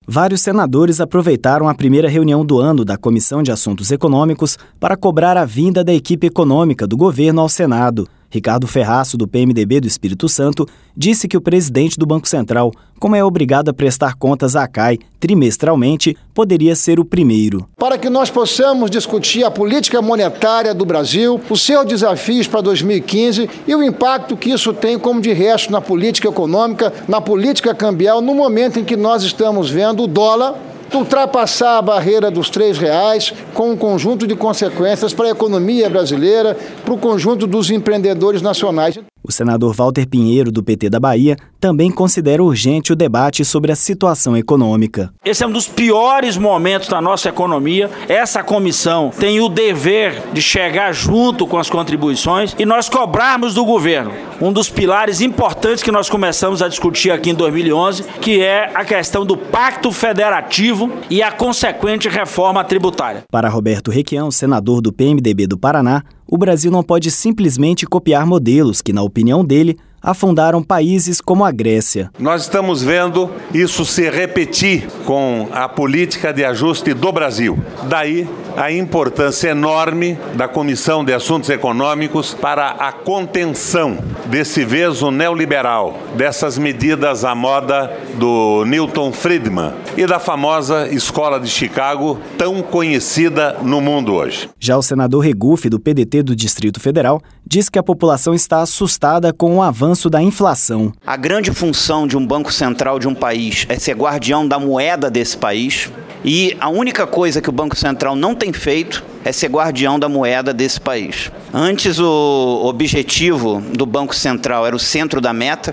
Vários senadores aproveitaram a primeira reunião do ano da Comissão de Assuntos Econômicos para cobrar a vinda da equipe econômica do governo ao Senado. Ricardo Ferraço, do PMDB do Espírito Santo, disse que o presidente do Banco Central, como é obrigado a prestar contas à CAI trimestralmente, poderia ser o primeiro. Para que nós possamos discutir a política monetária do Brasil, os seus desafios para 2015 e o impacto que isso tem, como de resto, na política econômica, na política cambial, no momento em que nós estamos vendo o dólar ultrapassar a barreira dos R$3, com um conjunto de consequências para a economia brasileira, para o conjunto dos empreendedores nacionais. O senador Walter Pinheiro, do PT da Bahia, também considera urgente o debate sobre a situação econômica. Esse é um dos piores momentos da nossa economia. Essa comissão tem o dever de chegar junto com as contribuições e nós cobrarmos do governo um dos pilares importantes que nós começamos a discutir aqui em 2011, que é a questão do Pacto Federativo e a consequente reforma tributária. Para Roberto Requião, senador do PMDB do Paraná, o Brasil não pode simplesmente copiar modelos que, na opinião dele, afundaram países como a Grécia. Nós estamos vendo isso se repetir com a política de ajuste do Brasil. Daí a importância enorme da Comissão de Assuntos Econômicos para a contenção desse veso neoliberal, dessas medidas à moda do Milton Friedman e da famosa Escola de Chicago, tão conhecida no mundo hoje. Já o senador Regufe, do PDT do Distrito Federal, diz que a população está assustada com o avanço da inflação. A grande função de um banco central de um país é ser guardião da moeda desse país, e a única coisa que o Banco Central não tem feito é ser guardião da moeda desse país. Antes, o objetivo do Banco Central era o centro da meta,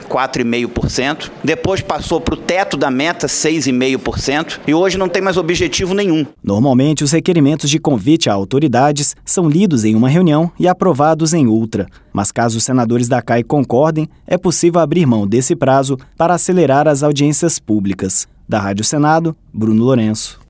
4,5%. Depois passou para o teto da meta, 6,5%. E hoje não tem mais objetivo nenhum. Normalmente, os requerimentos de convite a autoridades são lidos em uma reunião e aprovados em outra. Mas caso os senadores da CAI concordem, é possível abrir mão desse prazo para acelerar as audiências públicas. Da Rádio Senado, Bruno Lourenço.